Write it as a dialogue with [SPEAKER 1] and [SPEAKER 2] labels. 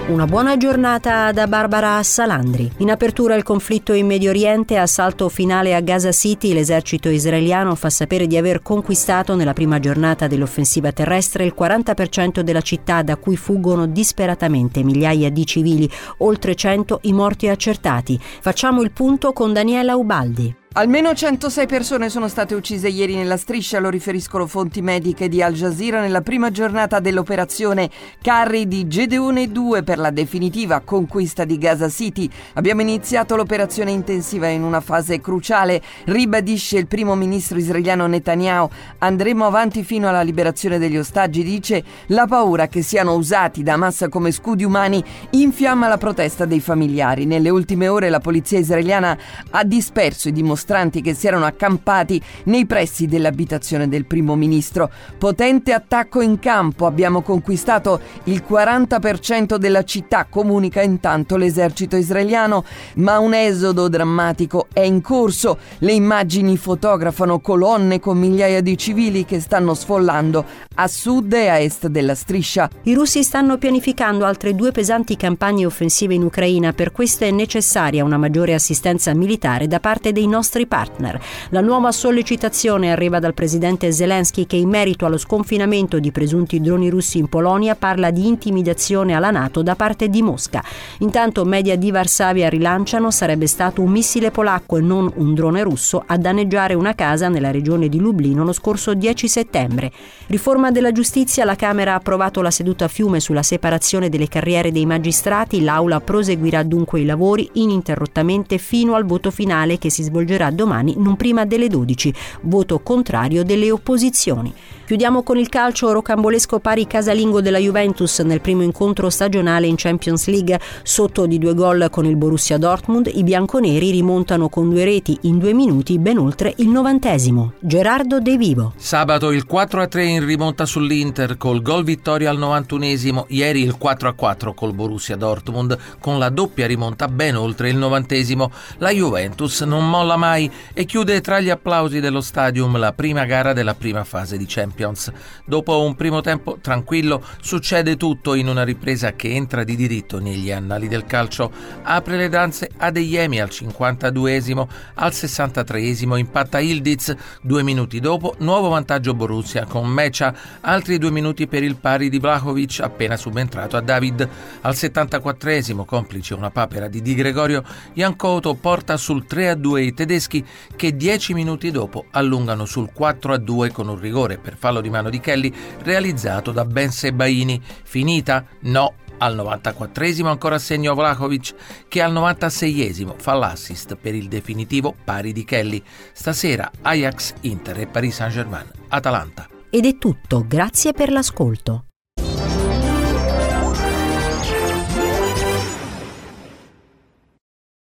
[SPEAKER 1] Una buona giornata da Barbara Salandri. In apertura il conflitto in Medio Oriente, assalto finale a Gaza City, l'esercito israeliano fa sapere di aver conquistato nella prima giornata dell'offensiva terrestre il 40% della città, da cui fuggono disperatamente migliaia di civili, oltre 100 i morti accertati. Facciamo il punto con Daniela Ubaldi.
[SPEAKER 2] Almeno 106 persone sono state uccise ieri nella striscia, lo riferiscono fonti mediche di Al Jazeera, nella prima giornata dell'operazione Carri di Gedeone 2 per la definitiva conquista di Gaza City. Abbiamo iniziato l'operazione intensiva in una fase cruciale, ribadisce il primo ministro israeliano Netanyahu. Andremo avanti fino alla liberazione degli ostaggi, dice. La paura che siano usati da Hamas come scudi umani infiamma la protesta dei familiari. Nelle ultime ore la polizia israeliana ha disperso i dimostranti che si erano accampati nei pressi dell'abitazione del primo ministro. Potente attacco in campo, abbiamo conquistato il 40% della città, comunica intanto l'esercito israeliano, ma un esodo drammatico è in corso. Le immagini fotografano colonne con migliaia di civili che stanno sfollando a sud e a est della striscia.
[SPEAKER 1] I russi stanno pianificando altre 2 pesanti campagne offensive in Ucraina, per questo è necessaria una maggiore assistenza militare da parte dei nostri partner. La nuova sollecitazione arriva dal presidente Zelensky, che in merito allo sconfinamento di presunti droni russi in Polonia parla di intimidazione alla NATO da parte di Mosca. Intanto media di Varsavia rilanciano: sarebbe stato un missile polacco e non un drone russo a danneggiare una casa nella regione di Lublino lo scorso 10 settembre. Riforma della giustizia: la Camera ha approvato la seduta a fiume sulla separazione delle carriere dei magistrati. L'Aula proseguirà dunque i lavori ininterrottamente fino al voto finale, che si svolgerà domani non prima delle 12. Voto contrario delle opposizioni. Chiudiamo con il calcio. Rocambolesco pari casalingo della Juventus nel primo incontro stagionale in Champions League. Sotto di 2 gol con il Borussia Dortmund, i bianconeri rimontano con 2 reti in 2 minuti, ben oltre il 90°. Gerardo De Vivo.
[SPEAKER 3] Sabato il 4-3 in rimonta sull'Inter col gol vittoria al 91°. Ieri il 4-4 col Borussia Dortmund con la doppia rimonta ben oltre il 90°. La Juventus non molla mai e chiude tra gli applausi dello Stadium la prima gara della prima fase di Champions. Dopo un primo tempo tranquillo succede tutto in una ripresa che entra di diritto negli annali del calcio. Apre le danze Adeyemi al 52°, al 63° impatta Ildiz, 2 minuti dopo nuovo vantaggio Borussia con Mecha, altri 2 minuti per il pari di Vlahovic appena subentrato a David. Al 74°, complice una papera di Di Gregorio, Jankoto porta sul 3-2 i tedeschi, che 10 minuti dopo allungano sul 4-2 con un rigore per fallo di mano di Kelly realizzato da Ben Sebaini. Finita? No. Al 94° ancora segno Vlahovic, che al 96° fa l'assist per il definitivo pari di Kelly. Stasera Ajax, Inter e Paris Saint-Germain, Atalanta.
[SPEAKER 1] Ed è tutto, grazie per l'ascolto.